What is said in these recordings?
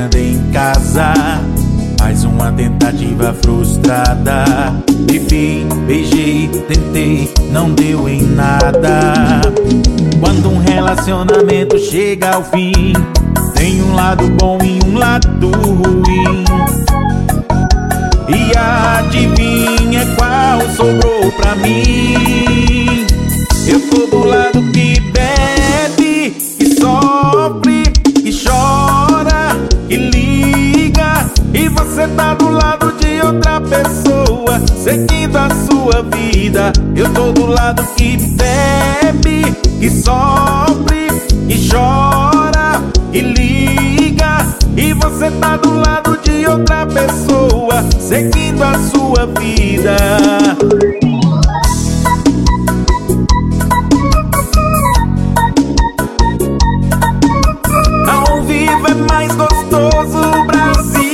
chegando em casa, mais uma tentativa frustrada. Bebi, beijei, tentei, não deu em nada. Quando um relacionamento chega ao fim, tem um lado bom e um lado ruim. E adivinha qual sobrou pra mim? Eu tô do lado que bebe, que sofre, que chora, que liga. E você tá do lado de outra pessoa, seguindo a sua vida. Eu tô do lado que bebe, que sofre, que chora, que liga. E você tá do lado de outra pessoa, seguindo a sua vida. Ao vivo é mais gostoso, Brasil.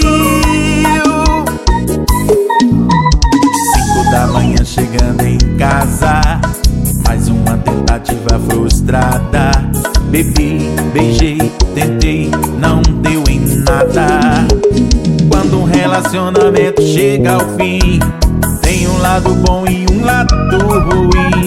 5 da manhã chegando em casa, mais uma tentativa frustrada. Bebi, beijei, tentei, não deu em nada. Quando um relacionamento chega ao fim, tem um lado bom e um lado ruim.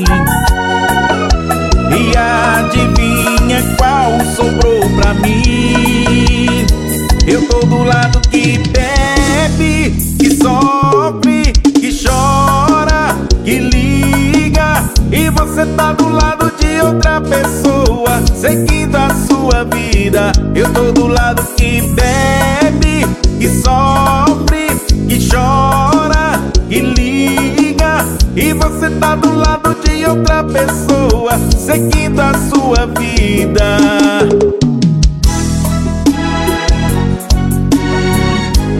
E adivinha qual sobrou pra mim? Eu tô do lado que bebe, que sofre, que chora, que liga. E você tá do lado de outra pessoa, seguindo a sua vida. Eu tô do lado que bebe, que sofre, que chora, que liga. E você tá do lado de outra pessoa, seguindo a sua vida.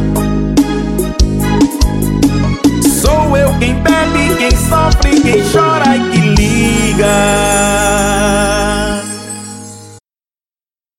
Sou eu quem bebe, quem sofre, quem chora.